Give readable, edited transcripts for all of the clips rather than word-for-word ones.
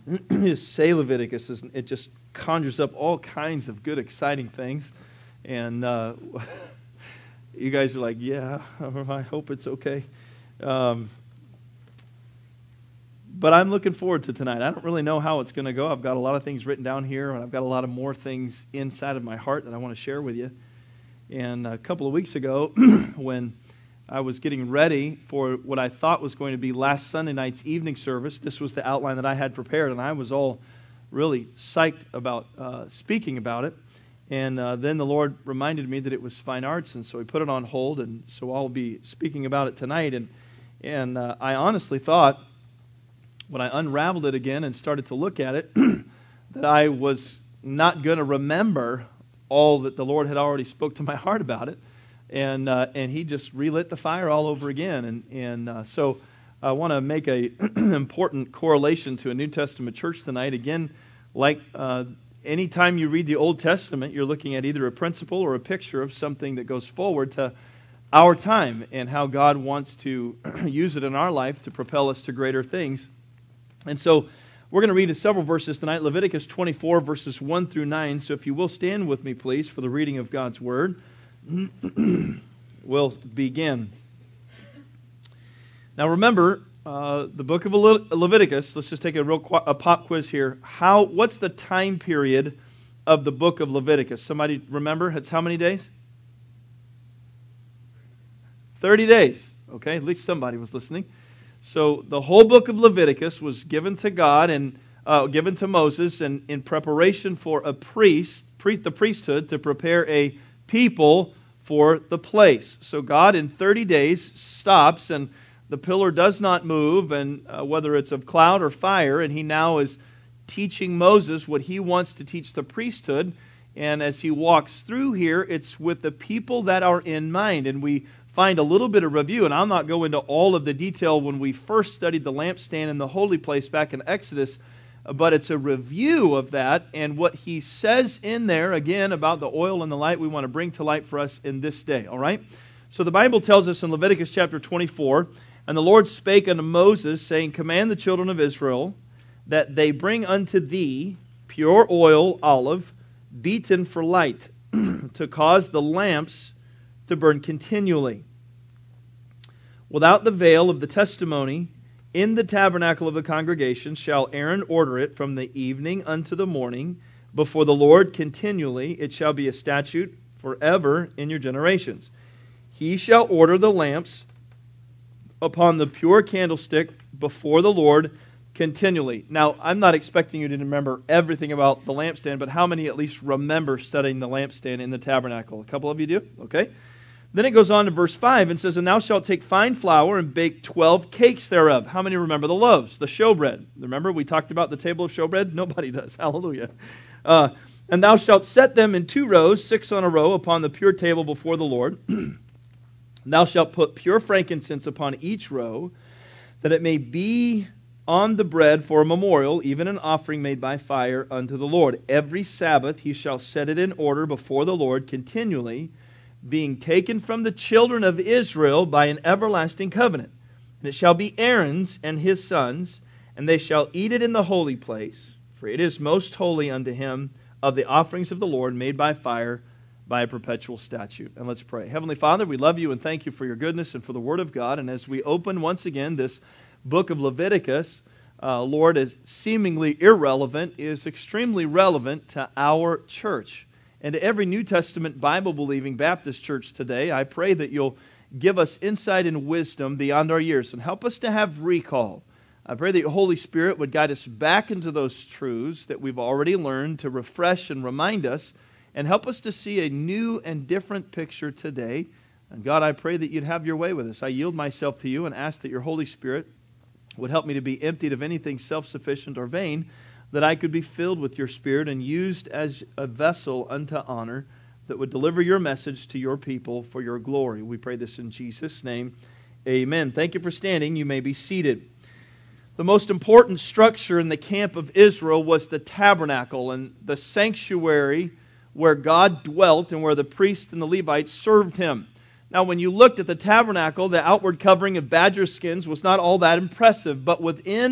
Just say Leviticus, it just conjures up all kinds of good, exciting things. And you guys are like, yeah, I hope it's okay. But I'm looking forward to tonight. I don't really know how it's going to go. I've got a lot of things written down here, and I've got a lot of more things inside of my heart that I want to share with you. And a couple of weeks ago, when I was getting ready for what I thought was going to be last Sunday night's evening service, this was the outline that I had prepared, and I was all really psyched about speaking about it. And then the Lord reminded me that it was fine arts, and so He put it on hold, and so I'll be speaking about it tonight. And I honestly thought, when I unraveled it again and started to look at it, that I was not going to remember all that the Lord had already spoke to my heart about it. And He just relit the fire all over again. And so I want to make an important correlation to a New Testament church tonight. Again, like anytime you read the Old Testament, you're looking at either a principle or a picture of something that goes forward to our time and how God wants to use it in our life to propel us to greater things. And so we're going to read several verses tonight, Leviticus 24, verses 1 through 9. So if you will stand with me, please, for the reading of God's Word. We'll begin. Now remember, the book of Leviticus, let's just take a pop quiz here. What's the time period of the book of Leviticus? Somebody remember? It's how many days? 30 days. Okay, at least somebody was listening. So the whole book of Leviticus was given to God and given to Moses, and in preparation for the priesthood to prepare a people for the place. So God in 30 days stops, and the pillar does not move, and whether it's of cloud or fire, and He now is teaching Moses what He wants to teach the priesthood. And as He walks through here, it's with the people that are in mind. And we find a little bit of review, and I'll not go into all of the detail when we first studied the lampstand in the holy place back in Exodus, but it's a review of that and what He says in there, again, about the oil and the light we want to bring to light for us in this day, all right? So the Bible tells us in Leviticus chapter 24, "And the Lord spake unto Moses, saying, Command the children of Israel that they bring unto thee pure oil, olive, beaten for light, to cause the lamps to burn continually. Without the veil of the testimony, in the tabernacle of the congregation, shall Aaron order it from the evening unto the morning, before the Lord continually. It shall be a statute forever in your generations. He shall order the lamps upon the pure candlestick before the Lord continually." Now, I'm not expecting you to remember everything about the lampstand, but how many at least remember studying the lampstand in the tabernacle? A couple of you do? Okay. Then it goes on to verse 5 and says, "And thou shalt take fine flour and bake 12 cakes thereof." How many remember the loaves, the showbread? Remember we talked about the table of showbread? Nobody does. Hallelujah. "And thou shalt set them in 2 rows, 6 on a row, upon the pure table before the Lord. Thou shalt put pure frankincense upon each row, that it may be on the bread for a memorial, even an offering made by fire unto the Lord. Every Sabbath he shall set it in order before the Lord continually, being taken from the children of Israel by an everlasting covenant. And it shall be Aaron's and his sons, and they shall eat it in the holy place, for it is most holy unto him, of the offerings of the Lord made by fire, by a perpetual statute." And let's pray. Heavenly Father, we love You and thank You for Your goodness and for the Word of God. And as we open once again this book of Leviticus, Lord, is seemingly irrelevant, is extremely relevant to our church. And to every New Testament Bible-believing Baptist church today, I pray that You'll give us insight and wisdom beyond our years and help us to have recall. I pray that Your Holy Spirit would guide us back into those truths that we've already learned, to refresh and remind us, and help us to see a new and different picture today. And God, I pray that You'd have Your way with us. I yield myself to You and ask that Your Holy Spirit would help me to be emptied of anything self-sufficient or vain, that I could be filled with Your Spirit and used as a vessel unto honor that would deliver Your message to Your people for Your glory. We pray this in Jesus' name. Amen. Thank you for standing. You may be seated. The most important structure in the camp of Israel was the tabernacle and the sanctuary where God dwelt and where the priests and the Levites served Him. Now, when you looked at the tabernacle, the outward covering of badger skins was not all that impressive, but within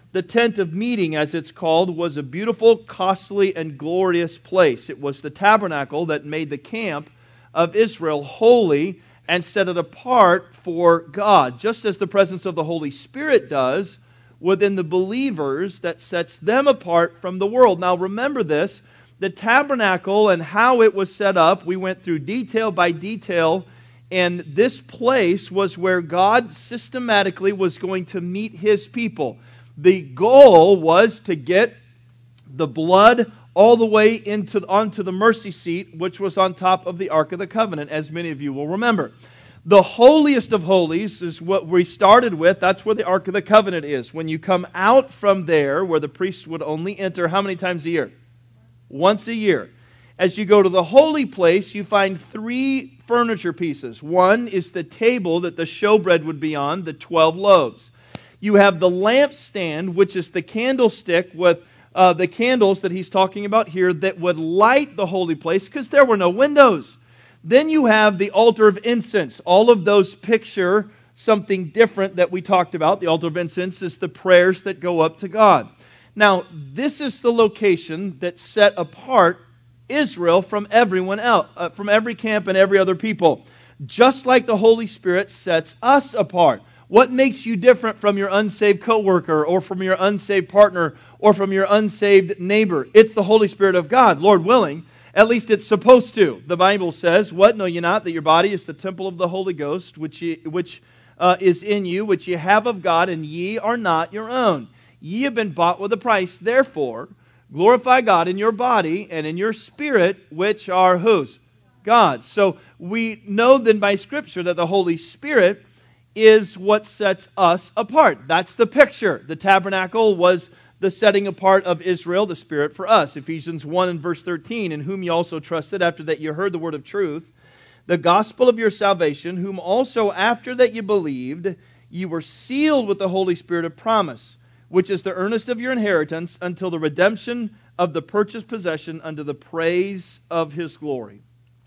The tent of meeting, as it's called, was a beautiful, costly, and glorious place. It was the tabernacle that made the camp of Israel holy and set it apart for God, just as the presence of the Holy Spirit does within the believers that sets them apart from the world. Now remember this, the tabernacle and how it was set up, we went through detail by detail, and this place was where God systematically was going to meet His people. The goal was to get the blood all the way onto the mercy seat, which was on top of the Ark of the Covenant, as many of you will remember. The holiest of holies is what we started with. That's where the Ark of the Covenant is. When you come out from there, where the priests would only enter, how many times a year? Once a year. As you go to the holy place, you find 3 furniture pieces. One is the table that the showbread would be on, the 12 loaves. You have the lampstand, which is the candlestick with the candles that he's talking about here that would light the holy place because there were no windows. Then you have the altar of incense. All of those picture something different that we talked about. The altar of incense is the prayers that go up to God. Now, this is the location that set apart Israel from everyone else, from every camp and every other people. Just like the Holy Spirit sets us apart. What makes you different from your unsaved coworker or from your unsaved partner or from your unsaved neighbor? It's the Holy Spirit of God, Lord willing. At least it's supposed to. The Bible says, "What, know ye not that your body is the temple of the Holy Ghost, which is in you, which ye have of God, and ye are not your own. Ye have been bought with a price. Therefore, glorify God in your body and in your spirit, which are whose? God's." So we know then by Scripture that the Holy Spirit is what sets us apart. That's the picture. The tabernacle was the setting apart of Israel, the Spirit for us. Ephesians 1 and verse 13, "In whom ye also trusted, after that ye heard the word of truth, the gospel of your salvation, whom also after that ye believed, ye were sealed with the Holy Spirit of promise, which is the earnest of your inheritance, until the redemption of the purchased possession unto the praise of His glory."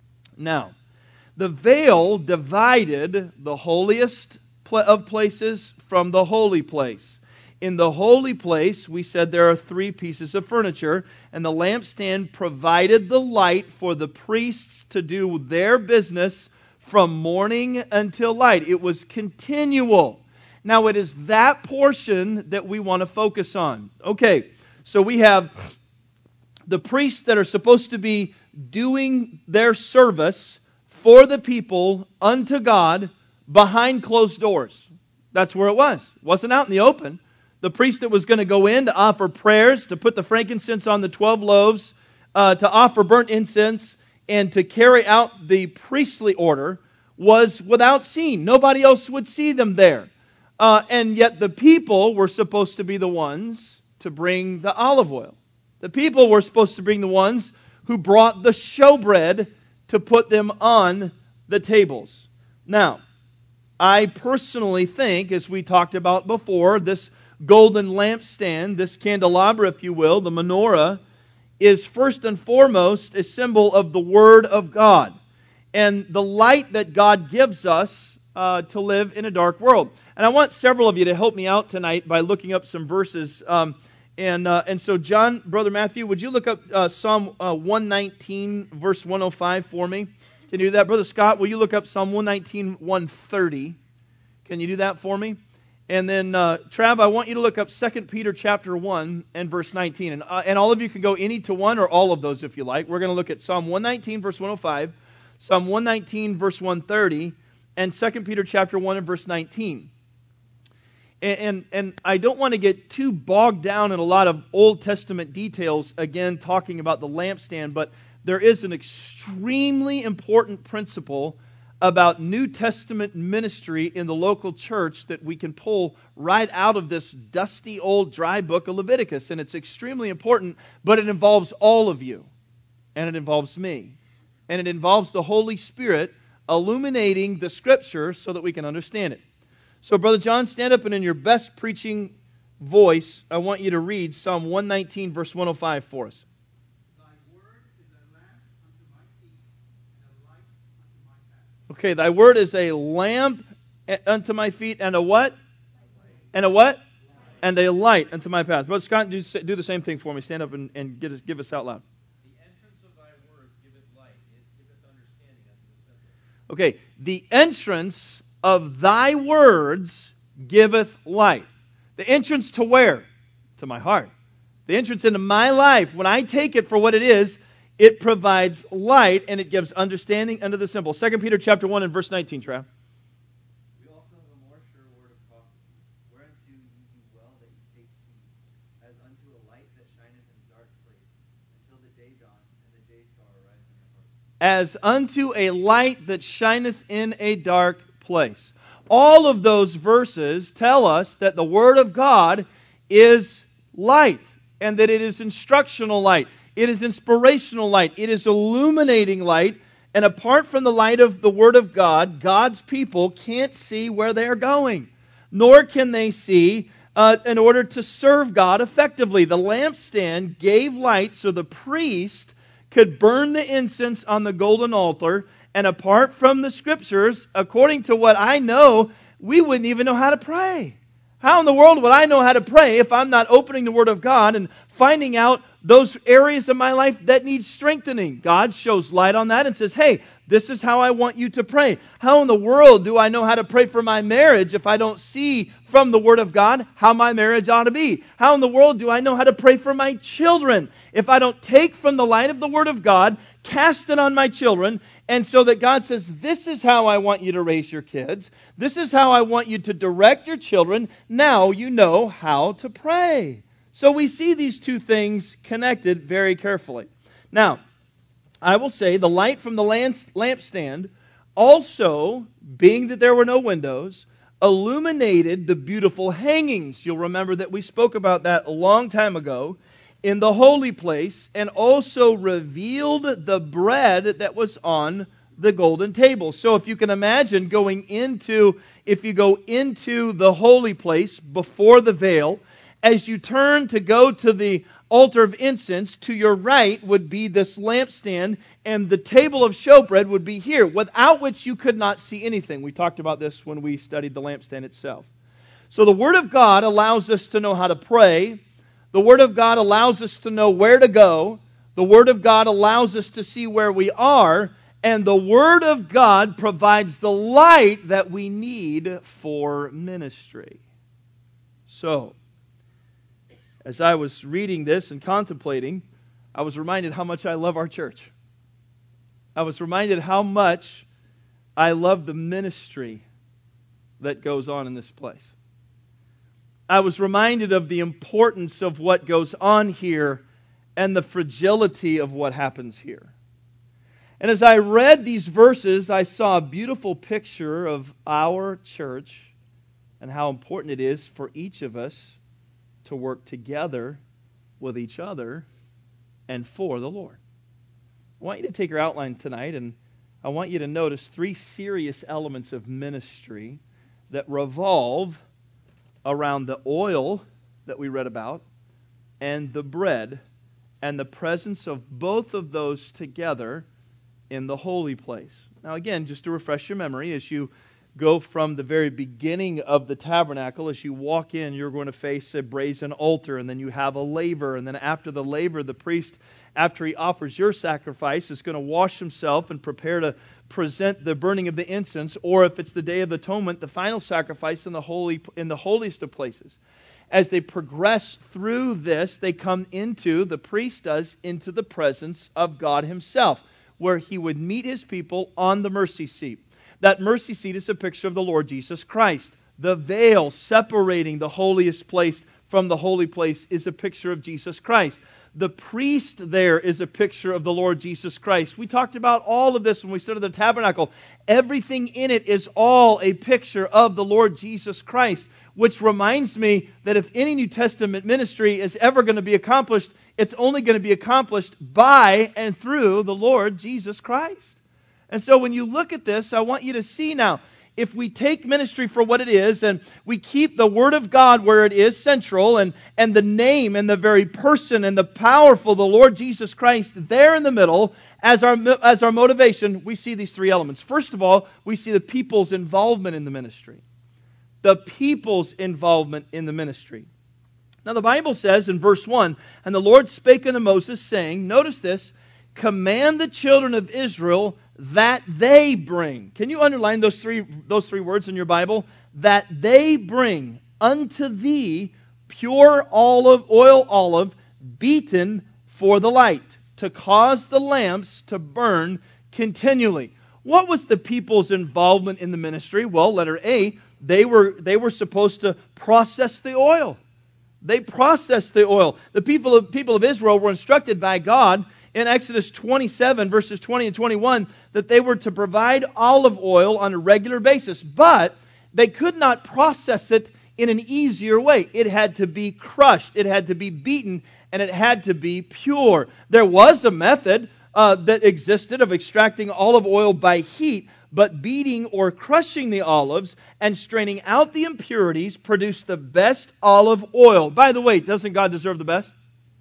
Now, the veil divided the holiest of places from the holy place. In the holy place, we said there are 3 pieces of furniture, and the lampstand provided the light for the priests to do their business from morning until light. It was continual. Now, it is that portion that we want to focus on. Okay, so we have the priests that are supposed to be doing their service for the people unto God behind closed doors. That's where it was. It wasn't out in the open. The priest that was going to go in to offer prayers, to put the frankincense on the 12 loaves, to offer burnt incense, and to carry out the priestly order was without seeing. Nobody else would see them there. And yet the people were supposed to be the ones to bring the olive oil. The people were supposed to bring the ones who brought the showbread to put them on the tables. Now, I personally think, as we talked about before, this golden lampstand, this candelabra, if you will, the menorah, is first and foremost a symbol of the Word of God and the light that God gives us to live in a dark world. And I want several of you to help me out tonight by looking up some verses. And so, John, Brother Matthew, would you look up Psalm 119, verse 105 for me? Can you do that? Brother Scott, will you look up Psalm 119, 130? Can you do that for me? And then, Trav, I want you to look up 2 Peter chapter 1 and verse 19. And all of you can go any to one or all of those if you like. We're going to look at Psalm 119, verse 105, Psalm 119, verse 130, and 2 Peter chapter 1 and verse 19. And I don't want to get too bogged down in a lot of Old Testament details, again, talking about the lampstand, but there is an extremely important principle about New Testament ministry in the local church that we can pull right out of this dusty old dry book of Leviticus. And it's extremely important, but it involves all of you. And it involves me. And it involves the Holy Spirit illuminating the Scripture so that we can understand it. So, Brother John, stand up and in your best preaching voice, I want you to read Psalm 119, verse 105 for us. Okay, thy word is a lamp unto my feet and a what? And a what? and a light unto my path. Brother Scott, do the same thing for me. Stand up and give us out loud. The entrance of thy words giveth light, it giveth understanding unto the simple. Okay, the entrance of thy words giveth light. The entrance to where? To my heart. The entrance into my life, when I take it for what it is, it provides light and it gives understanding unto the simple. 2 Peter chapter 1 and verse 19, Trav. We also have a more sure word of prophecy, whereunto ye do well that ye take heed, as unto a light that shineth in a dark place, until the day dawn and the day star arise in your hearts. As unto a light that shineth in a dark place. All of those verses tell us that the Word of God is light, and that it is instructional light. It is inspirational light. It is illuminating light. And apart from the light of the Word of God, God's people can't see where they are going. Nor can they see in order to serve God effectively. The lampstand gave light so the priest could burn the incense on the golden altar. And apart from the Scriptures, according to what I know, we wouldn't even know how to pray. How in the world would I know how to pray if I'm not opening the Word of God and finding out those areas of my life that need strengthening? God shows light on that and says, hey, this is how I want you to pray. How in the world do I know how to pray for my marriage if I don't see from the Word of God how my marriage ought to be? How in the world do I know how to pray for my children if I don't take from the light of the Word of God, cast it on my children, and so that God says, this is how I want you to raise your kids. This is how I want you to direct your children. Now you know how to pray. So we see these two things connected very carefully. Now, I will say the light from the lampstand also, being that there were no windows, illuminated the beautiful hangings. You'll remember that we spoke about that a long time ago in the holy place, and also revealed the bread that was on the golden table. So if you can imagine if you go into the holy place before the veil, as you turn to go to the altar of incense, to your right would be this lampstand, and the table of showbread would be here, without which you could not see anything. We talked about this when we studied the lampstand itself. So the Word of God allows us to know how to pray. The Word of God allows us to know where to go. The Word of God allows us to see where we are. And the Word of God provides the light that we need for ministry. So, as I was reading this and contemplating, I was reminded how much I love our church. I was reminded how much I love the ministry that goes on in this place. I was reminded of the importance of what goes on here and the fragility of what happens here. And as I read these verses, I saw a beautiful picture of our church and how important it is for each of us to work together with each other and for the Lord. I want you to take your outline tonight, and I want you to notice three serious elements of ministry that revolve around the oil that we read about and the bread and the presence of both of those together in the holy place. Now again, just to refresh your memory, as you go from the very beginning of the tabernacle, as you walk in, you're going to face a brazen altar, and then you have a laver, and then after the laver, the priest, after he offers your sacrifice, is going to wash himself and prepare to present the burning of the incense, or if it's the Day of Atonement, the final sacrifice in the holiest of places. As they progress through this, they come the priest does, into the presence of God Himself, where He would meet His people on the mercy seat. That mercy seat is a picture of the Lord Jesus Christ. The veil separating the holiest place from the holy place is a picture of Jesus Christ. The priest there is a picture of the Lord Jesus Christ. We talked about all of this when we studied the tabernacle. Everything in it is all a picture of the Lord Jesus Christ, which reminds me that if any New Testament ministry is ever going to be accomplished, it's only going to be accomplished by and through the Lord Jesus Christ. And so when you look at this, I want you to see now, if we take ministry for what it is and we keep the Word of God where it is central and the name and the very person and the powerful, the Lord Jesus Christ, there in the middle as our motivation, we see these three elements. First of all, we see the people's involvement in the ministry. The people's involvement in the ministry. Now the Bible says in verse 1, "And the Lord spake unto Moses, saying," notice this, "command the children of Israel that they bring." Can you underline those three words in your Bible? That they bring unto thee pure olive beaten for the light, to cause the lamps to burn continually. What was the people's involvement in the ministry? Well, letter A, they were supposed to process the oil. They processed the oil. The people of Israel were instructed by God in Exodus 27, verses 20 and 21, that they were to provide olive oil on a regular basis. But they could not process it in an easier way. It had to be crushed, it had to be beaten, and it had to be pure. There was a method that existed of extracting olive oil by heat, but beating or crushing the olives and straining out the impurities produced the best olive oil. By the way, doesn't God deserve the best?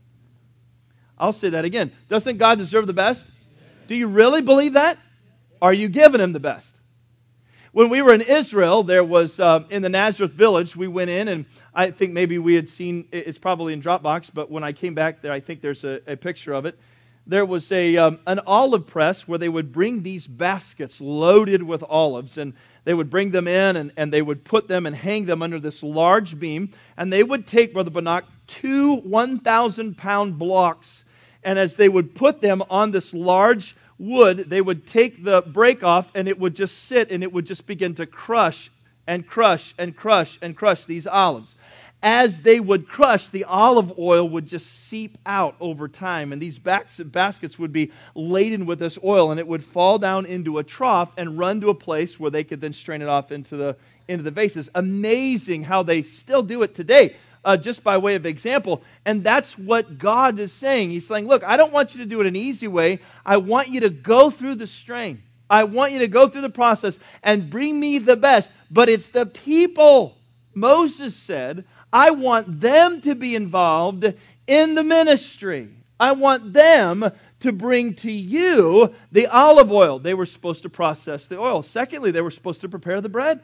I'll say that again. Doesn't God deserve the best? Do you really believe that? Are you giving Him the best? When we were in Israel, there was, in the Nazareth village, we went in, and I think maybe we had seen, it's probably in Dropbox, but when I came back there, I think there's a picture of it. There was an olive press where they would bring these baskets loaded with olives, and they would bring them in, and they would put them and hang them under this large beam, and they would take, Brother Banach, 2 1,000-pound blocks, and as they would put them on this large wood, they would take the break off, and it would just sit, and it would just begin to crush and crush and crush and crush these olives. As they would crush, the olive oil would just seep out over time, and these baskets would be laden with this oil, and it would fall down into a trough and run to a place where they could then strain it off into the vases. Amazing how they still do it today, just by way of example. And that's what God is saying. He's saying, look, I don't want you to do it an easy way. I want you to go through the strain. I want you to go through the process and bring me the best. But it's the people. Moses said, I want them to be involved in the ministry. I want them to bring to you the olive oil. They were supposed to process the oil. Secondly, they were supposed to prepare the bread.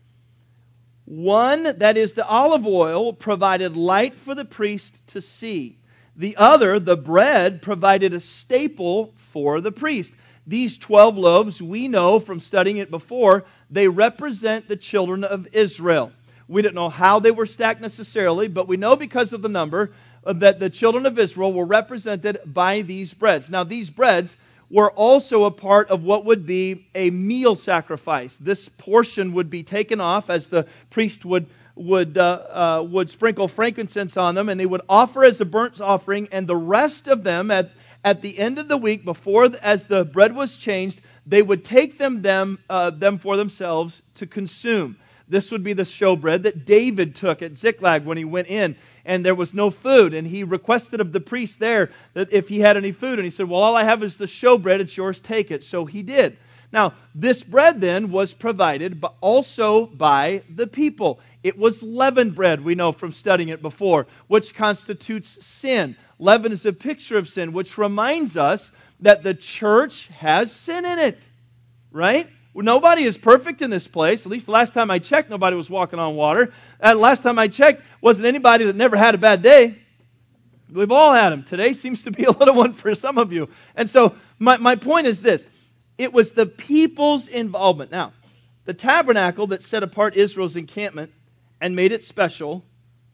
One, that is the olive oil, provided light for the priest to see. The other, the bread, provided a staple for the priest. These 12 loaves, we know from studying it before, they represent the children of Israel. We don't know how they were stacked necessarily, but we know because of the number that the children of Israel were represented by these breads. Now, these breads were also a part of what would be a meal sacrifice. This portion would be taken off as the priest would sprinkle frankincense on them, and they would offer as a burnt offering, and the rest of them at the end of the week, as the bread was changed, they would take them for themselves to consume. This would be the showbread that David took at Ziklag when he went in and there was no food. And he requested of the priest there that if he had any food. And he said, well, all I have is the showbread. It's yours. Take it. So he did. Now, this bread then was provided but also by the people. It was leavened bread, we know from studying it before, which constitutes sin. Leaven is a picture of sin, which reminds us that the church has sin in it. Right? Nobody is perfect in this place. At least the last time I checked, nobody was walking on water. Last time I checked, wasn't anybody that never had a bad day. We've all had them. Today seems to be a little one for some of you. And so my point is this. It was the people's involvement. Now, the tabernacle that set apart Israel's encampment and made it special,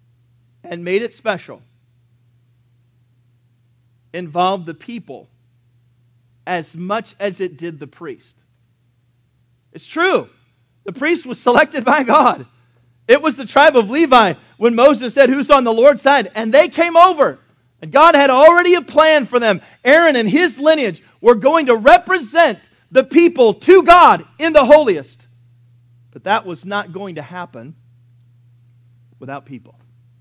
involved the people as much as it did the priest. It's true. The priest was selected by God. It was the tribe of Levi when Moses said, who's on the Lord's side? And they came over. And God had already a plan for them. Aaron and his lineage were going to represent the people to God in the holiest. But that was not going to happen without people.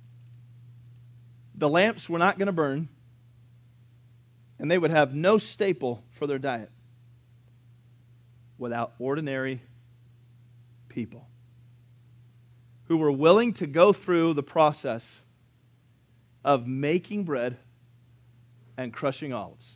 The lamps were not going to burn, and they would have no staple for their diet without ordinary people who were willing to go through the process of making bread and crushing olives.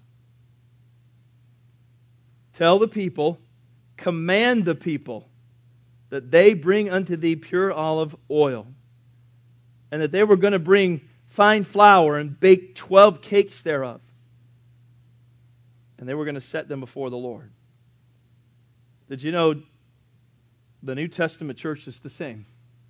Tell the people, command the people that they bring unto thee pure olive oil, and that they were going to bring fine flour and bake 12 cakes thereof. And they were going to set them before the Lord. Did you know the New Testament church is the same?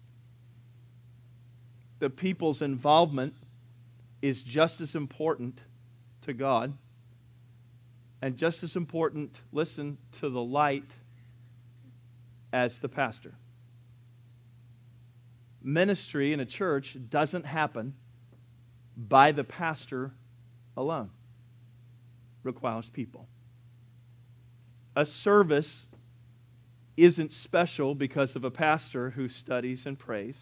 The people's involvement is just as important to God and just as important, listen, to the light as the pastor. Ministry in a church doesn't happen by the pastor alone. It requires people. A service isn't special because of a pastor who studies and prays.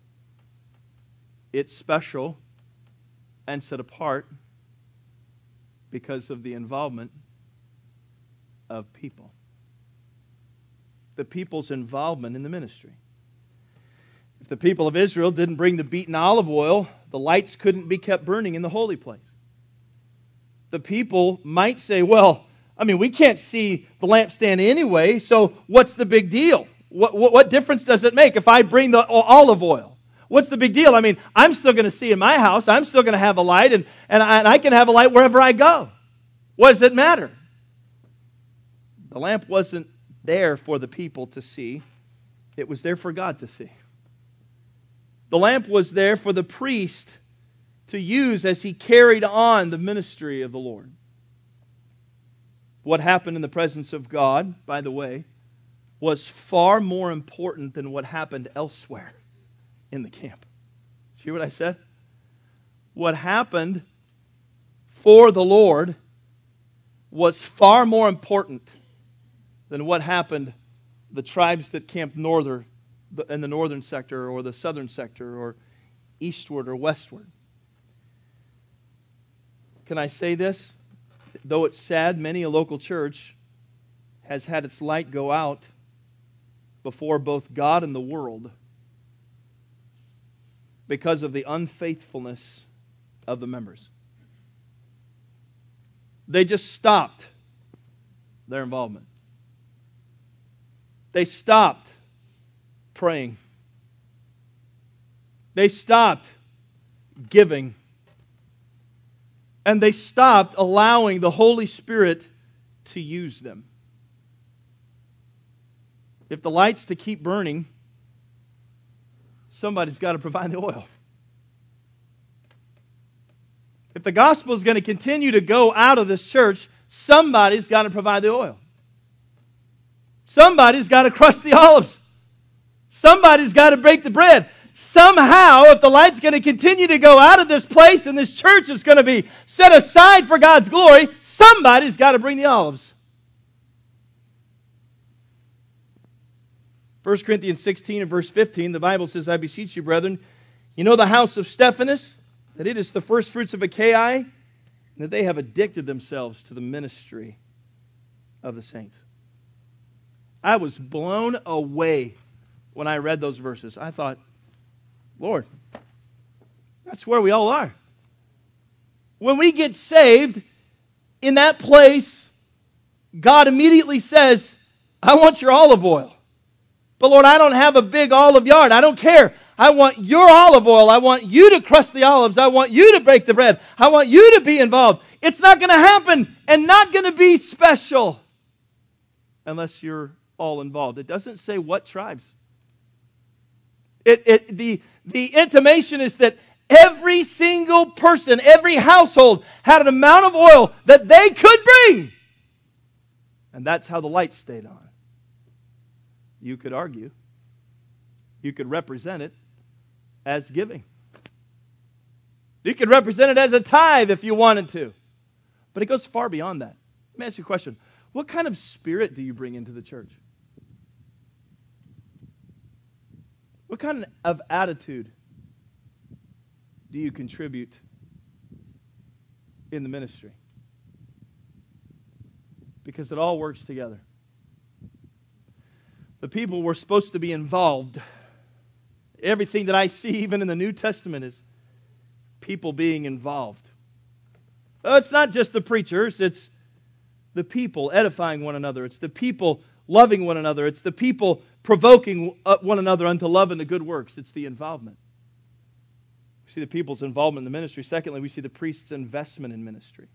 It's special and set apart because of the involvement of people. The people's involvement in the ministry. If the people of Israel didn't bring the beaten olive oil, the lights couldn't be kept burning in the holy place. The people might say, well, we can't see the lampstand anyway, so what's the big deal? What difference does it make if I bring the olive oil? What's the big deal? I'm still going to see in my house. I'm still going to have a light, and I can have a light wherever I go. What does it matter? The lamp wasn't there for the people to see. It was there for God to see. The lamp was there for the priest to use as he carried on the ministry of the Lord. What happened in the presence of God, by the way, was far more important than what happened elsewhere in the camp. See what I said? What happened for the Lord was far more important than what happened the tribes that camped in the northern sector or the southern sector or eastward or westward. Can I say this? Though it's sad, many a local church has had its light go out before both God and the world because of the unfaithfulness of the members. They just stopped their involvement. They stopped praying. They stopped giving. And they stopped allowing the Holy Spirit to use them. If the light's to keep burning, somebody's got to provide the oil. If the gospel is going to continue to go out of this church, somebody's got to provide the oil. Somebody's got to crush the olives. Somebody's got to break the bread. Somehow, if the light's going to continue to go out of this place and this church is going to be set aside for God's glory, somebody's got to bring the olives. 1 Corinthians 16 and verse 15, the Bible says, I beseech you, brethren, you know the house of Stephanas, that it is the first fruits of Achaia, and that they have addicted themselves to the ministry of the saints. I was blown away when I read those verses. I thought, Lord, that's where we all are. When we get saved, in that place, God immediately says, I want your olive oil. But Lord, I don't have a big olive yard. I don't care. I want your olive oil. I want you to crush the olives. I want you to break the bread. I want you to be involved. It's not going to happen and not going to be special unless you're all involved. It doesn't say what tribes. The intimation is that every single person, every household had an amount of oil that they could bring. And that's how the light stayed on. You could argue. You could represent it as giving. You could represent it as a tithe if you wanted to. But it goes far beyond that. Let me ask you a question. What kind of spirit do you bring into the church? What kind of attitude do you contribute in the ministry? Because it all works together. The people were supposed to be involved. Everything that I see, even in the New Testament, is people being involved. It's not just the preachers, it's the people edifying one another. It's the people loving one another. It's the people provoking one another unto love and to good works. It's the involvement. We see the people's involvement in the ministry. Secondly, we see the priest's investment in ministry.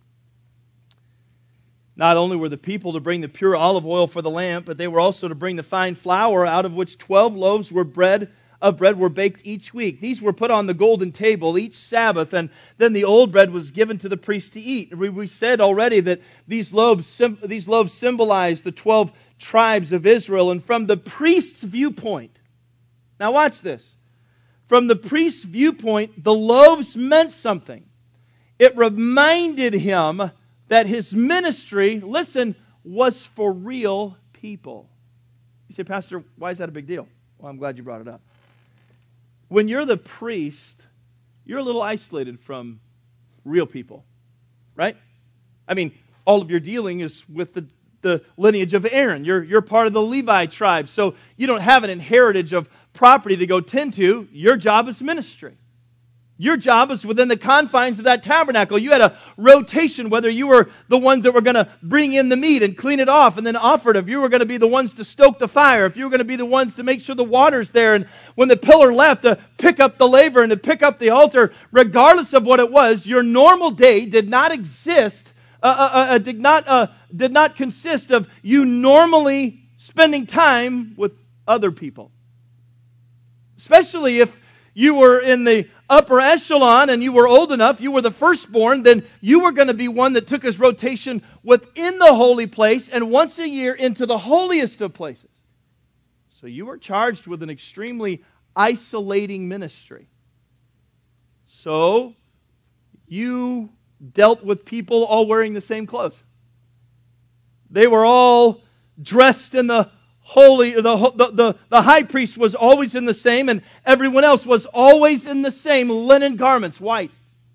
Not only were the people to bring the pure olive oil for the lamp, but they were also to bring the fine flour, out of which 12 loaves were bread were baked each week. These were put on the golden table each Sabbath, and then the old bread was given to the priest to eat. We said already that these loaves symbolize the 12 tribes of Israel, and from the priest's viewpoint, now watch this. From the priest's viewpoint, the loaves meant something. It reminded him that his ministry, listen, was for real people. You say, Pastor, why is that a big deal? Well, I'm glad you brought it up. When you're the priest, you're a little isolated from real people, right? I mean, all of your dealing is with the lineage of Aaron. You're part of the Levi tribe, so you don't have an inheritance of property to go tend to. Your job is ministry. Your job is within the confines of that tabernacle. You had a rotation, whether you were the ones that were going to bring in the meat and clean it off and then offer it, if you were going to be the ones to stoke the fire, if you were going to be the ones to make sure the water's there, and when the pillar left, to pick up the laver and to pick up the altar. Regardless of what it was, your normal day did not exist, did not consist of you normally spending time with other people. Especially if you were in the upper echelon and you were old enough, you were the firstborn, then you were going to be one that took his rotation within the holy place and once a year into the holiest of places. So you were charged with an extremely isolating ministry. So you dealt with people all wearing the same clothes. They were all dressed in the holy, the high priest was always in the same, and everyone else was always in the same linen garments, white.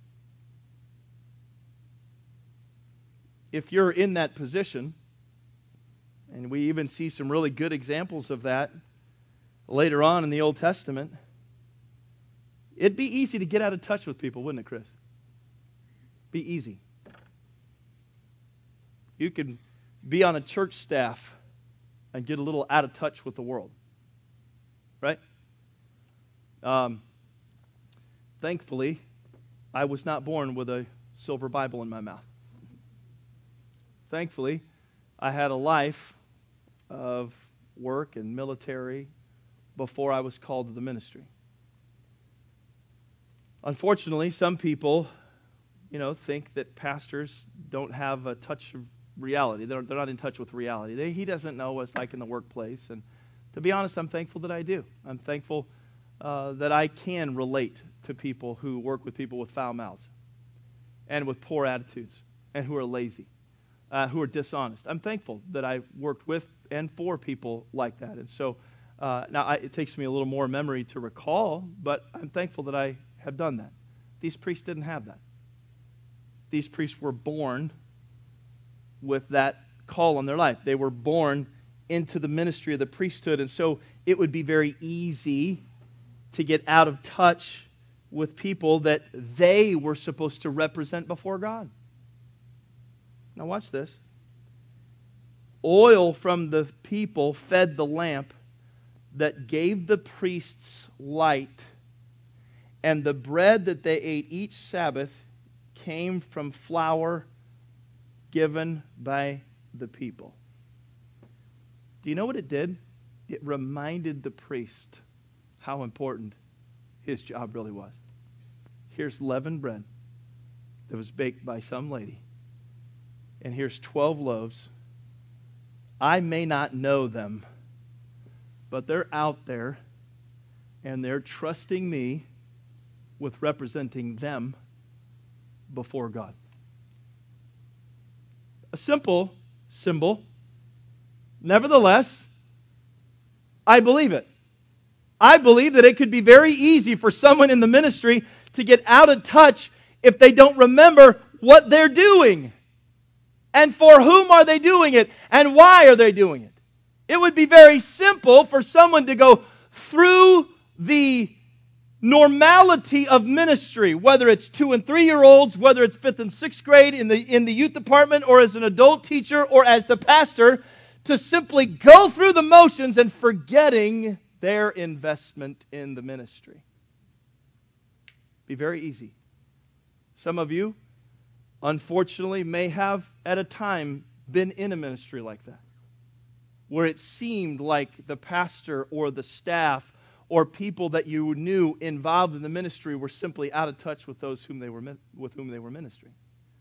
If you're in that position, and we even see some really good examples of that later on in the Old Testament, it'd be easy to get out of touch with people, wouldn't it, Chris? Be easy. You could be on a church staff and get a little out of touch with the world. Right? Thankfully, I was not born with a silver Bible in my mouth. Thankfully, I had a life of work and military before I was called to the ministry. Unfortunately, some people, think that pastors don't have a touch of reality. They're not in touch with reality. He doesn't know what it's like in the workplace. And to be honest, I'm thankful that I do. I'm thankful that I can relate to people who work with people with foul mouths and with poor attitudes and who are lazy, who are dishonest. I'm thankful that I worked with and for people like that. And so now it takes me a little more memory to recall, but I'm thankful that I have done that. These priests didn't have that. These priests were born with that call on their life. They were born into the ministry of the priesthood, and so it would be very easy to get out of touch with people that they were supposed to represent before God. Now watch this. Oil from the people fed the lamp that gave the priests light, and the bread that they ate each Sabbath came from flour given by the people. Do you know what it did? It reminded the priest how important his job really was. Here's leavened bread that was baked by some lady. And here's 12 loaves. I may not know them, but they're out there and they're trusting me with representing them before God. A simple symbol. Nevertheless, I believe it. I believe that it could be very easy for someone in the ministry to get out of touch if they don't remember what they're doing. And for whom are they doing it? And why are they doing it? It would be very simple for someone to go through the normality of ministry, whether it's 2- and 3-year-olds, whether it's 5th and 6th grade in the youth department, or as an adult teacher, or as the pastor, to simply go through the motions and forgetting their investment in the ministry. Be very easy. Some of you, unfortunately, may have at a time been in a ministry like that, where it seemed like the pastor or the staff or people that you knew involved in the ministry were simply out of touch with those whom they were ministering.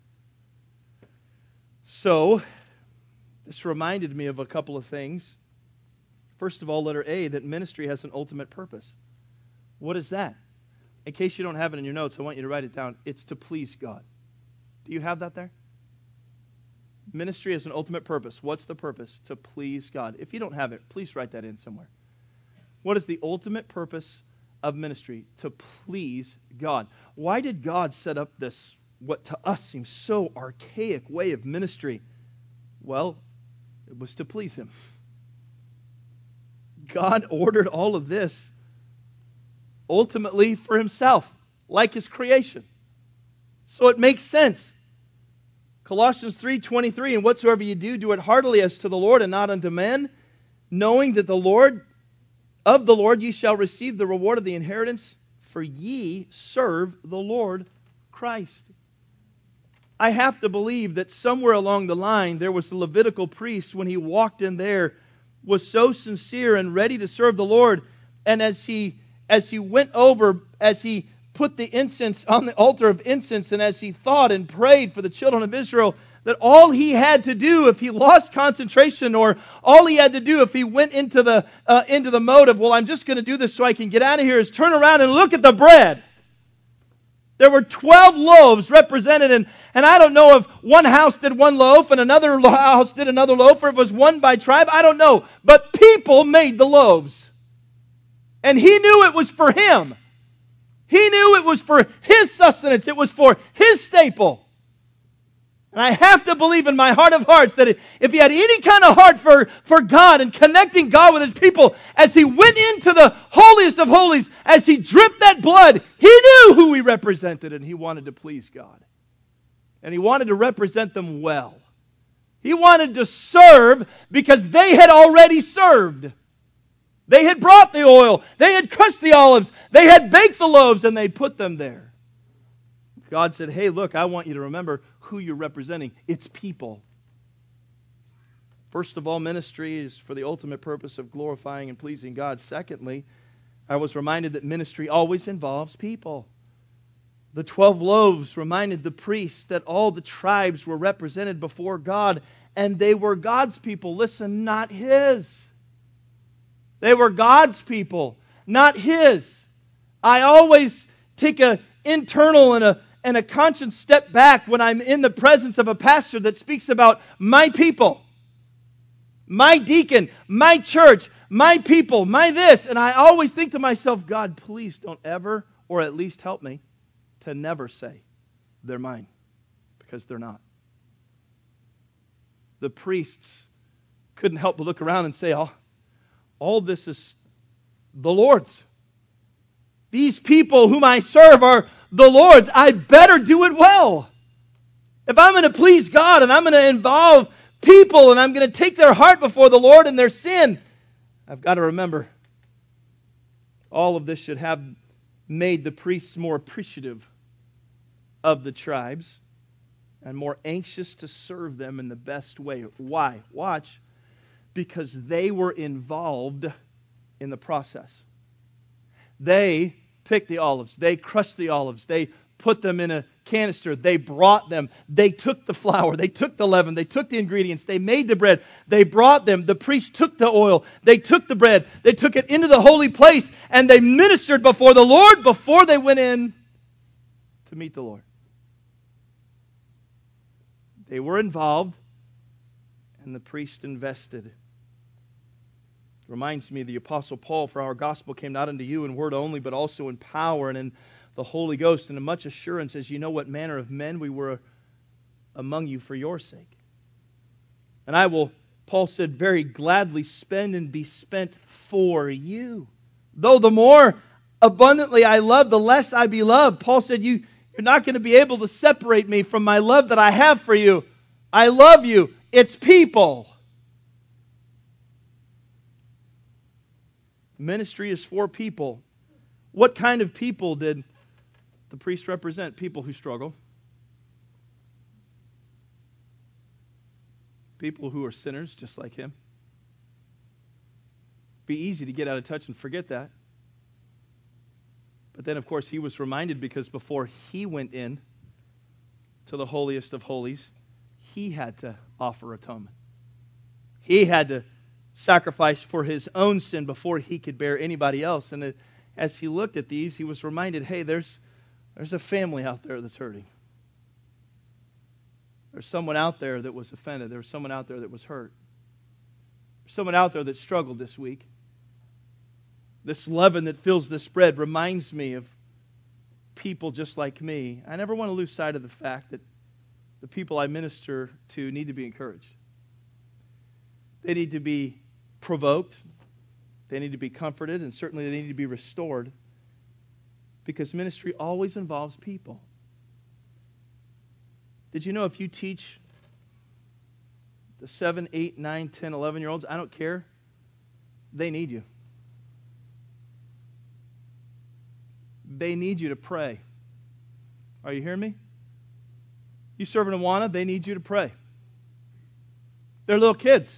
So, this reminded me of a couple of things. First of all, letter A, that ministry has an ultimate purpose. What is that? In case you don't have it in your notes, I want you to write it down. It's to please God. Do you have that there? Ministry has an ultimate purpose. What's the purpose? To please God. If you don't have it, please write that in somewhere. What is the ultimate purpose of ministry? To please God. Why did God set up this, what to us seems so archaic way of ministry? Well, it was to please Him. God ordered all of this ultimately for Himself, like His creation. So it makes sense. Colossians 3:23, and whatsoever you do, do it heartily as to the Lord and not unto men, knowing that of the Lord ye shall receive the reward of the inheritance, for ye serve the Lord Christ. I have to believe that somewhere along the line there was a Levitical priest when he walked in there, was so sincere and ready to serve the Lord, and as he went over, as he put the incense on the altar of incense, and as he thought and prayed for the children of Israel, that all he had to do if he lost concentration, or all he had to do if he went into the mode of, well, I'm just going to do this so I can get out of here, is turn around and look at the bread. There were 12 loaves represented, and I don't know if one house did one loaf and another house did another loaf, or if it was one by tribe, I don't know. But people made the loaves. And he knew it was for him. He knew it was for his sustenance. It was for his staple. And I have to believe in my heart of hearts that if he had any kind of heart for God and connecting God with His people, as he went into the holiest of holies, as he dripped that blood, he knew who he represented, and he wanted to please God. And he wanted to represent them well. He wanted to serve because they had already served. They had brought the oil. They had crushed the olives. They had baked the loaves, and they'd put them there. God said, hey, look, I want you to remember who you're representing. It's people. First of all, ministry is for the ultimate purpose of glorifying and pleasing God. Secondly, I was reminded that ministry always involves people. The 12 loaves reminded the priests that all the tribes were represented before God, and they were God's people. Listen, not His. They were God's people, not His. I always take an internal and a conscious step back when I'm in the presence of a pastor that speaks about my people, my deacon, my church, my people, my this. And I always think to myself, God, please don't ever, or at least help me, to never say they're mine, because they're not. The priests couldn't help but look around and say, all this is the Lord's. These people whom I serve are the Lord's. I better do it well. If I'm going to please God and I'm going to involve people and I'm going to take their heart before the Lord and their sin, I've got to remember all of this should have made the priests more appreciative of the tribes and more anxious to serve them in the best way. Why? Watch. Because they were involved in the process. They picked the olives. They crushed the olives. They put them in a canister. They brought them. They took the flour. They took the leaven. They took the ingredients. They made the bread. They brought them. The priest took the oil. They took the bread. They took it into the holy place, and they ministered before the Lord before they went in to meet the Lord. They were involved, and the priest invested. Reminds me of the Apostle Paul, for our gospel came not unto you in word only, but also in power and in the Holy Ghost, and in much assurance, as you know what manner of men we were among you for your sake. And I will, Paul said, very gladly spend and be spent for you. Though the more abundantly I love, the less I be loved. Paul said, you're not going to be able to separate me from my love that I have for you. I love you. It's people. Ministry is for people. What kind of people did The priests represent people who struggle, people who are sinners just like him. Be easy to get out of touch and forget that. But then, of course, he was reminded because before he went in to the holiest of holies, he had to offer atonement. He had to sacrifice for his own sin before he could bear anybody else. And as he looked at these, he was reminded, hey, there's a family out there that's hurting. There's someone out there that was offended. There's someone out there that was hurt. There's someone out there that struggled this week. This leaven that fills this bread reminds me of people just like me. I never want to lose sight of the fact that the people I minister to need to be encouraged. They need to be provoked. They need to be comforted, and certainly they need to be restored, because ministry always involves people. Did you know if you teach the 7, 8, 9, 10, 11-year-olds, I don't care, they need you. They need you to pray. Are you hearing me? You serve in Awana, they need you to pray. They're little kids.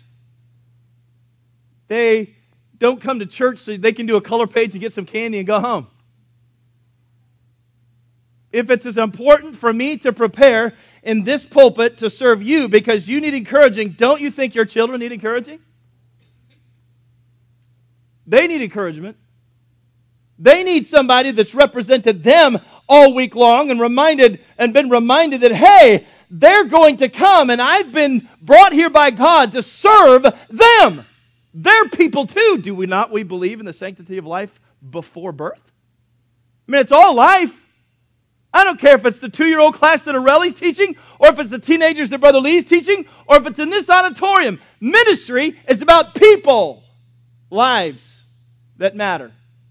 They don't come to church so they can do a color page and get some candy and go home. If it's as important for me to prepare in this pulpit to serve you because you need encouraging, don't you think your children need encouraging? They need encouragement. They need somebody that's represented them all week long and been reminded that, hey, they're going to come and I've been brought here by God to serve them. They're people too. Do we not? We believe in the sanctity of life before birth. I mean, it's all life. I don't care if it's the 2-year-old class that Aurelie's teaching, or if it's the teenagers that Brother Lee's teaching, or if it's in this auditorium. Ministry is about people, lives that matter.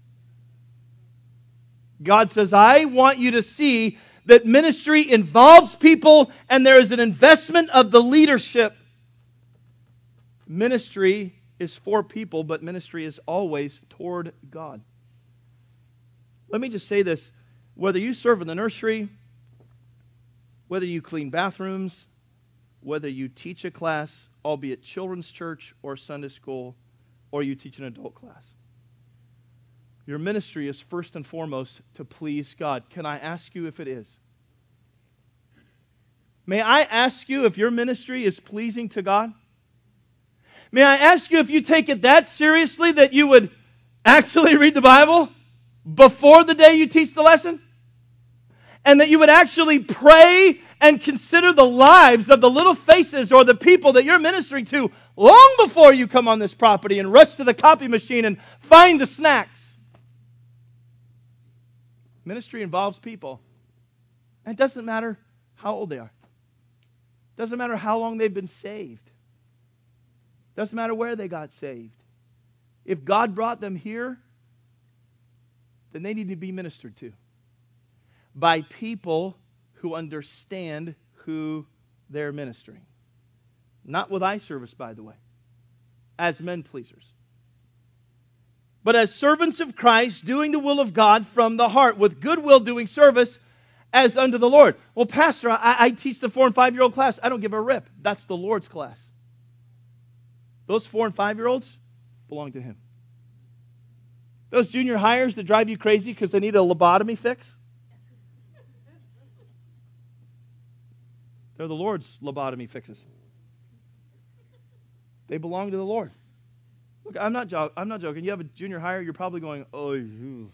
God says, I want you to see that ministry involves people and there is an investment of the leadership. Ministry is for people, but ministry is always toward God. Let me just say this. Whether you serve in the nursery, whether you clean bathrooms, whether you teach a class, albeit children's church or Sunday school, or you teach an adult class, your ministry is first and foremost to please God. Can I ask you if it is? May I ask you if your ministry is pleasing to God? May I ask you if you take it that seriously that you would actually read the Bible before the day you teach the lesson? And that you would actually pray and consider the lives of the little faces or the people that you're ministering to long before you come on this property and rush to the copy machine and find the snacks. Ministry involves people. And it doesn't matter how old they are. It doesn't matter how long they've been saved. It doesn't matter where they got saved. If God brought them here, then they need to be ministered to by people who understand who they're ministering. Not with eye service, by the way, as men pleasers, but as servants of Christ, doing the will of God from the heart, with goodwill doing service as unto the Lord. Well, Pastor, I teach the 4 and 5-year-old class. I don't give a rip. That's the Lord's class. Those 4 and 5-year-olds belong to Him. Those junior hires that drive you crazy because they need a lobotomy fix, they're the Lord's lobotomy fixes. They belong to the Lord. Look, I'm not joking. You have a junior hire, you're probably going, oh, ew.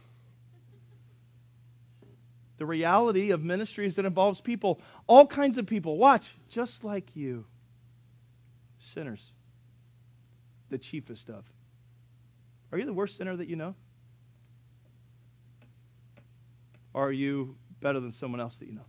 The reality of ministry is that it involves people, all kinds of people. Watch, just like you, sinners, the chiefest of. Are you the worst sinner that you know? Or are you better than someone else that you know?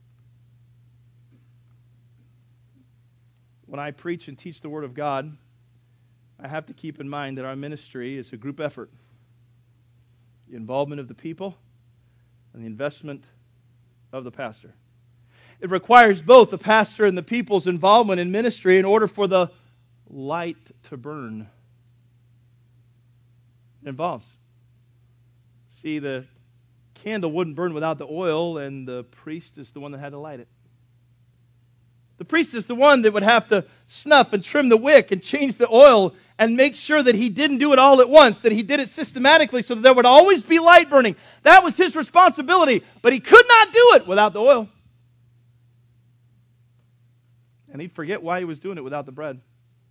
When I preach and teach the Word of God, I have to keep in mind that our ministry is a group effort. The involvement of the people and the investment of the pastor. It requires both the pastor and the people's involvement in ministry in order for the light to burn. It involves. See, the candle wouldn't burn without the oil, and the priest is the one that had to light it. The priest is the one that would have to snuff and trim the wick and change the oil and make sure that he didn't do it all at once, that he did it systematically so that there would always be light burning. That was his responsibility, but he could not do it without the oil. And he'd forget why he was doing it without the bread.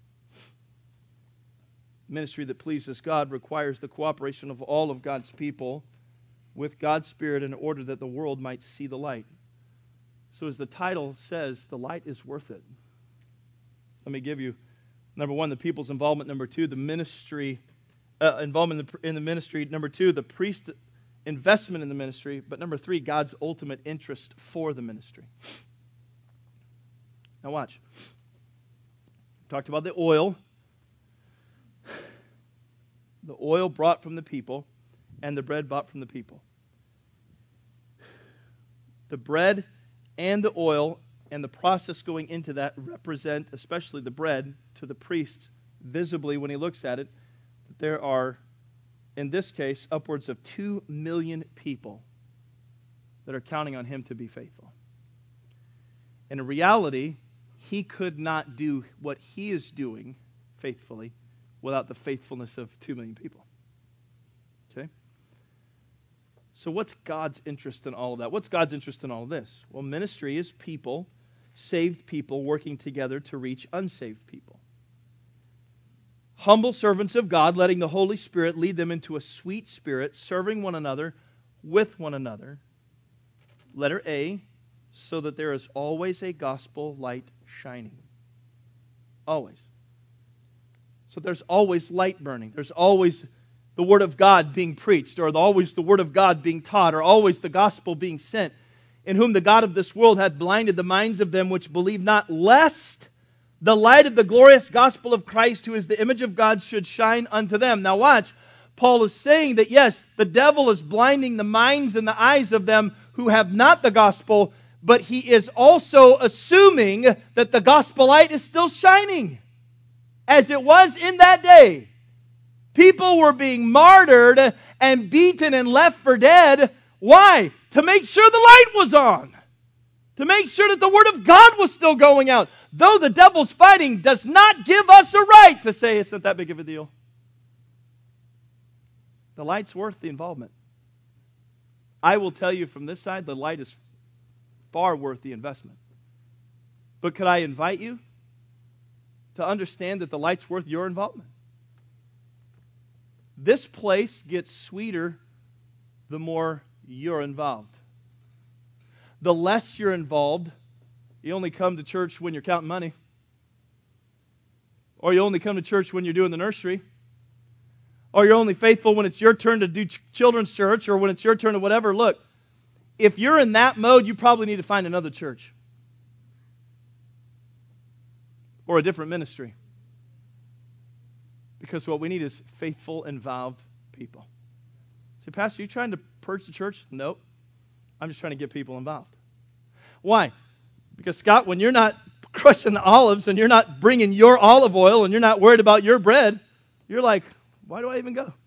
Ministry that pleases God requires the cooperation of all of God's people with God's Spirit in order that the world might see the light. So as the title says, the light is worth it. Let me give you, number one, the people's involvement. Number two, the ministry, involvement in the ministry. Number two, the priest investment in the ministry. But number three, God's ultimate interest for the ministry. Now watch. Talked about the oil. The oil brought from the people and the bread bought from the people. The bread and the oil and the process going into that represent, especially the bread, to the priest visibly when he looks at it. There are, in this case, upwards of 2 million people that are counting on him to be faithful. And in reality, he could not do what he is doing faithfully without the faithfulness of 2 million people. Okay? So what's God's interest in all of that? What's God's interest in all of this? Well, ministry is people, saved people, working together to reach unsaved people. Humble servants of God, letting the Holy Spirit lead them into a sweet spirit, serving one another with one another. Letter A, so that there is always a gospel light shining. Always. So there's always light burning. There's always the Word of God being preached, or always the Word of God being taught, or always the gospel being sent, in whom the God of this world hath blinded the minds of them which believe not, lest the light of the glorious gospel of Christ, who is the image of God, should shine unto them. Now watch, Paul is saying that yes, the devil is blinding the minds and the eyes of them who have not the gospel, but he is also assuming that the gospel light is still shining, as it was in that day. People were being martyred and beaten and left for dead. Why? To make sure the light was on. To make sure that the Word of God was still going out. Though the devil's fighting does not give us a right to say it's not that big of a deal. The light's worth the involvement. I will tell you from this side, the light is far worth the investment. But could I invite you to understand that the light's worth your involvement? This place gets sweeter the more you're involved. The less you're involved, you only come to church when you're counting money. Or you only come to church when you're doing the nursery. Or you're only faithful when it's your turn to do children's church, or when it's your turn to whatever. Look, if you're in that mode, you probably need to find another church. Or a different ministry. Because what we need is faithful, involved people. Say, Pastor, are you trying to purge the church? Nope. I'm just trying to get people involved. Why? Because, Scott, when you're not crushing the olives and you're not bringing your olive oil and you're not worried about your bread, you're like, why do I even go?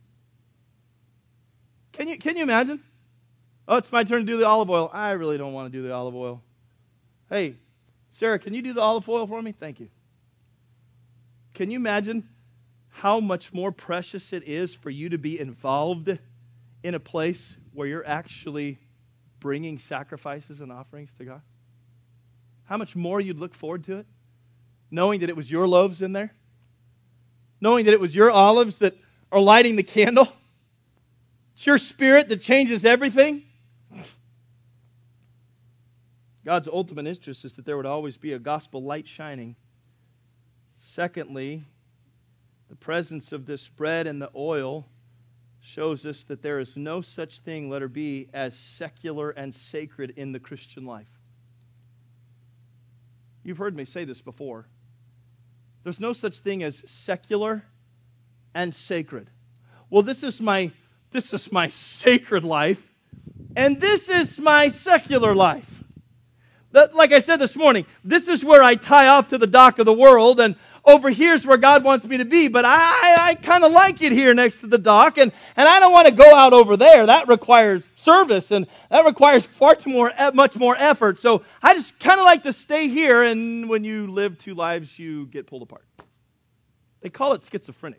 Can you imagine? Oh, it's my turn to do the olive oil. I really don't want to do the olive oil. Hey, Sarah, can you do the olive oil for me? Thank you. Can you imagine how much more precious it is for you to be involved in a place where you're actually bringing sacrifices and offerings to God? How much more you'd look forward to it? Knowing that it was your loaves in there? Knowing that it was your olives that are lighting the candle? It's your Spirit that changes everything? God's ultimate interest is that there would always be a gospel light shining. Secondly, the presence of this bread and the oil shows us that there is no such thing, letter B, as secular and sacred in the Christian life. You've heard me say this before. There's no such thing as secular and sacred. Well, this is my sacred life, and this is my secular life. Like I said this morning, this is where I tie off to the dock of the world, and over here's where God wants me to be, but I kind of like it here next to the dock, and I don't want to go out over there. That requires service, and that requires much more effort. So I just kind of like to stay here, and when you live two lives, you get pulled apart. They call it schizophrenic.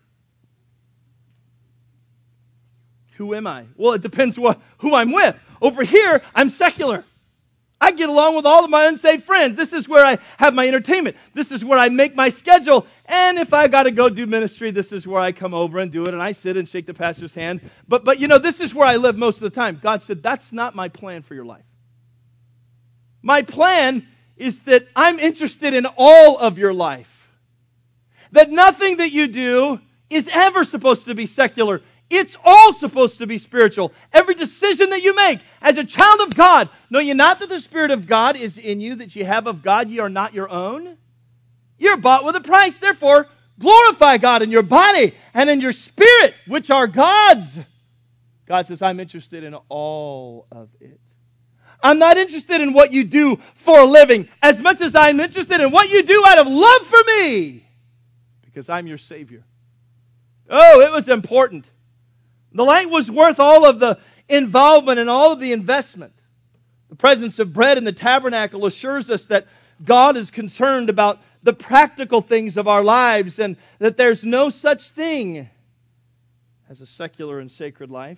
Who am I? Well, it depends who I'm with. Over here, I'm secular. I get along with all of my unsaved friends. This is where I have my entertainment. This is where I make my schedule. And if I got to go do ministry, this is where I come over and do it. And I sit and shake the pastor's hand. But this is where I live most of the time. God said, that's not my plan for your life. My plan is that I'm interested in all of your life. That nothing that you do is ever supposed to be secular. It's all supposed to be spiritual. Every decision that you make as a child of God, know ye not that the Spirit of God is in you, that ye have of God, ye are not your own? You're bought with a price. Therefore, glorify God in your body and in your spirit, which are God's. God says, I'm interested in all of it. I'm not interested in what you do for a living as much as I'm interested in what you do out of love for me, because I'm your Savior. Oh, it was important. The light was worth all of the involvement and all of the investment. The presence of bread in the tabernacle assures us that God is concerned about the practical things of our lives and that there's no such thing as a secular and sacred life.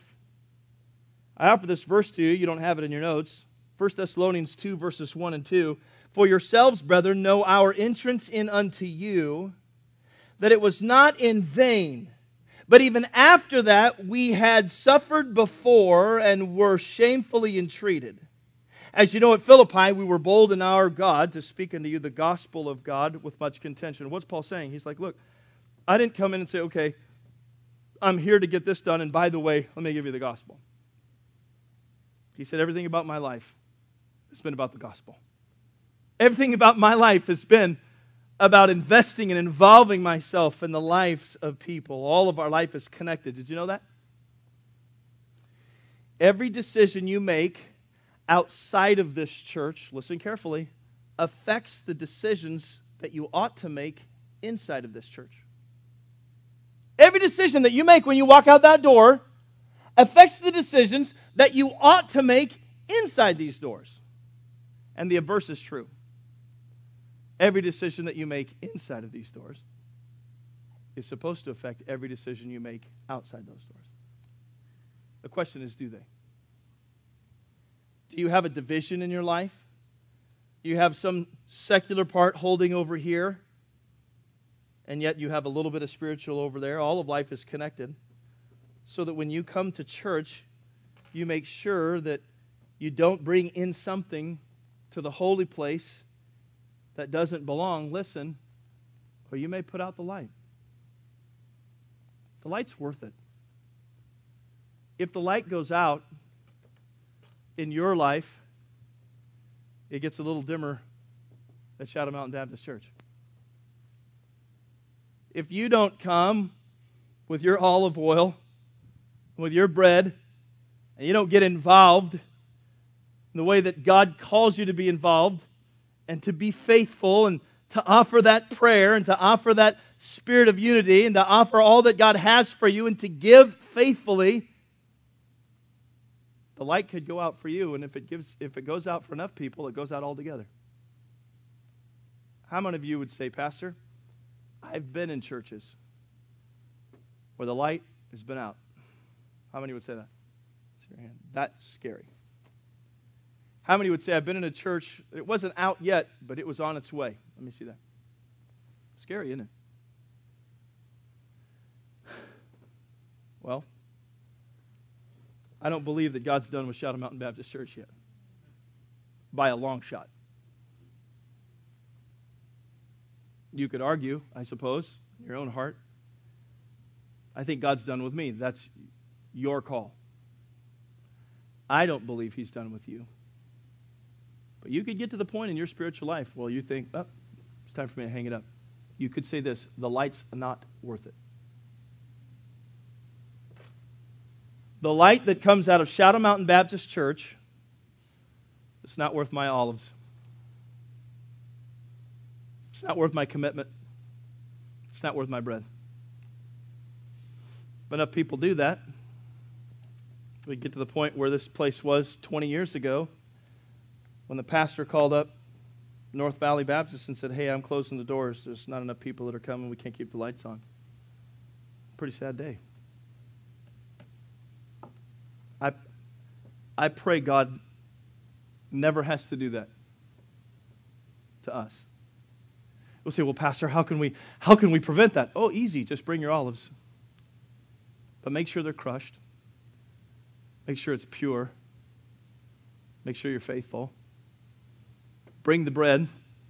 I offer this verse to you. You don't have it in your notes. 1 Thessalonians 2, verses 1 and 2. For yourselves, brethren, know our entrance in unto you, that it was not in vain. But even after that, we had suffered before and were shamefully entreated. As you know, at Philippi, we were bold in our God to speak unto you the gospel of God with much contention. What's Paul saying? He's like, look, I didn't come in and say, okay, I'm here to get this done, and by the way, let me give you the gospel. He said, everything about my life has been about the gospel. Everything about my life has been about investing and involving myself in the lives of people. All of our life is connected. Did you know that? Every decision you make outside of this church, listen carefully, affects the decisions that you ought to make inside of this church. Every decision that you make when you walk out that door affects the decisions that you ought to make inside these doors. And the inverse is true. Every decision that you make inside of these doors is supposed to affect every decision you make outside those doors. The question is, do they? Do you have a division in your life? Do you have some secular part holding over here, and yet you have a little bit of spiritual over there? All of life is connected. So that when you come to church, you make sure that you don't bring in something to the holy place that doesn't belong, listen, or you may put out the light. The light's worth it. If the light goes out in your life, it gets a little dimmer at Shadow Mountain Baptist Church. If you don't come with your olive oil, with your bread, and you don't get involved in the way that God calls you to be involved, and to be faithful and to offer that prayer and to offer that spirit of unity and to offer all that God has for you and to give faithfully, the light could go out for you. And if it goes out for enough people, it goes out altogether. How many of you would say, Pastor, I've been in churches where the light has been out? How many would say that? Raise your hand. That's scary. How many would say, I've been in a church, it wasn't out yet, but it was on its way? Let me see that. Scary, isn't it? Well, I don't believe that God's done with Shadow Mountain Baptist Church yet. By a long shot. You could argue, I suppose, in your own heart. I think God's done with me. That's your call. I don't believe He's done with you. But you could get to the point in your spiritual life where you think, oh, it's time for me to hang it up. You could say this, the light's not worth it. The light that comes out of Shadow Mountain Baptist Church, it's not worth my olives. It's not worth my commitment. It's not worth my bread. But enough people do that. We get to the point where this place was 20 years ago when the pastor called up North Valley Baptist and said, hey, I'm closing the doors. There's not enough people that are coming. We can't keep the lights on. Pretty sad day. I pray God never has to do that to us. We'll say, well, Pastor, how can we prevent that? Oh, easy. Just bring your olives. But make sure they're crushed. Make sure it's pure. Make sure you're faithful. Bring the bread.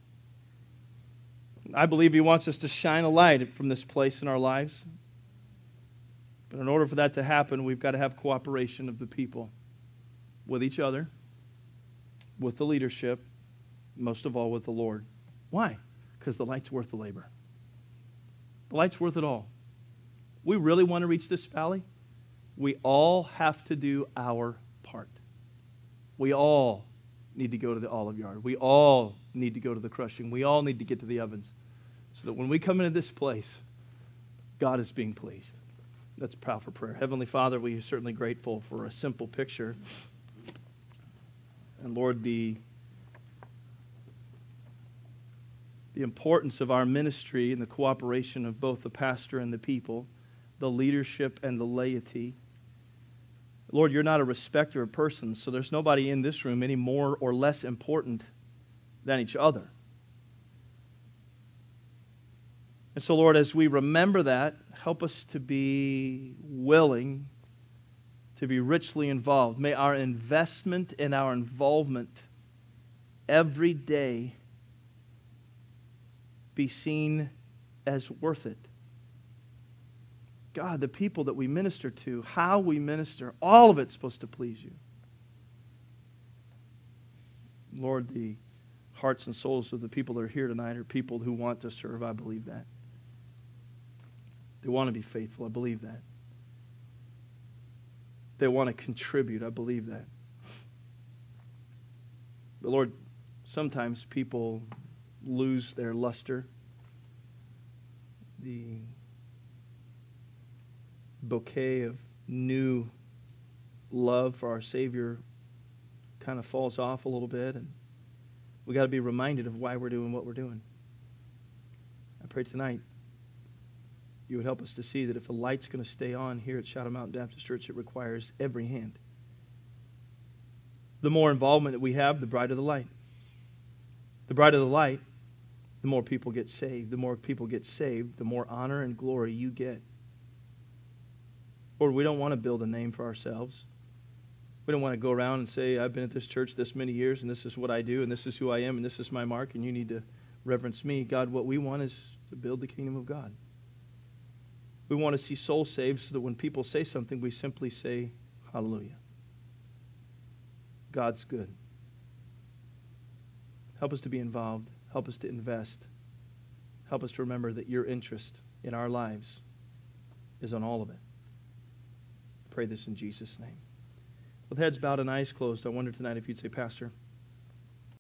I believe He wants us to shine a light from this place in our lives. But in order for that to happen, we've got to have cooperation of the people with each other, with the leadership, most of all with the Lord. Why? Because the light's worth the labor. The light's worth it all. We really want to reach this valley. We all have to do our part. We all need to go to the olive yard. We all need to go to the crushing. We all need to get to the ovens. So that when we come into this place, God is being pleased. That's a powerful prayer. Heavenly Father, we are certainly grateful for a simple picture. And Lord, the importance of our ministry and the cooperation of both the pastor and the people, the leadership and the laity. Lord, you're not a respecter of persons, so there's nobody in this room any more or less important than each other. And so, Lord, as we remember that, help us to be willing to be richly involved. May our investment and our involvement every day be seen as worth it. God, the people that we minister to, how we minister, all of it's supposed to please you. Lord, the hearts and souls of the people that are here tonight are people who want to serve. I believe that. They want to be faithful. I believe that. They want to contribute. I believe that. But Lord, sometimes people lose their luster. The bouquet of new love for our Savior kind of falls off a little bit, and we got to be reminded of why we're doing what we're doing. I pray tonight you would help us to see that if a light's going to stay on here at Shadow Mountain Baptist Church, it requires every hand. The more involvement that we have, the brighter the light. The brighter the light, the more people get saved. The more people get saved, the more honor and glory you get. Lord, we don't want to build a name for ourselves. We don't want to go around and say, I've been at this church this many years, and this is what I do, and this is who I am, and this is my mark, and you need to reverence me. God, what we want is to build the kingdom of God. We want to see souls saved so that when people say something, we simply say, hallelujah. God's good. Help us to be involved. Help us to invest. Help us to remember that your interest in our lives is on all of it. I pray this in Jesus' name. With heads bowed and eyes closed, I wonder tonight if you'd say, Pastor,